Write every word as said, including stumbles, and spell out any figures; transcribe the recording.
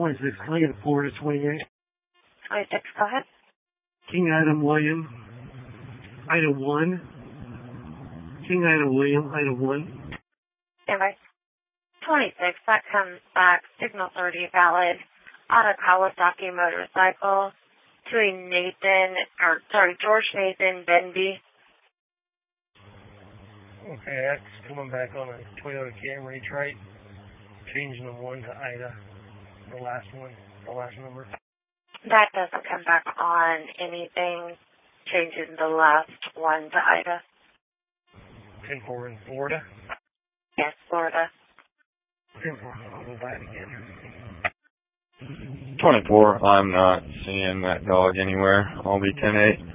twenty-six, can I get a Florida twenty-eight? twenty-six, go ahead. King Item William, item one. King Item William, item one. Stand by. twenty-six, that comes back. Signal thirty valid. On a Kawasaki motorcycle to a Nathan, or sorry, George Nathan Benby. Okay, that's coming back on a Toyota Camry, right? Changing the one to Ida, the last one, the last number. That doesn't come back on anything. Changing the last one to Ida. ten four in Florida? Yes, Florida. ten four, I'll go back again. twenty-four, I'm not seeing that dog anywhere. I'll be ten eight.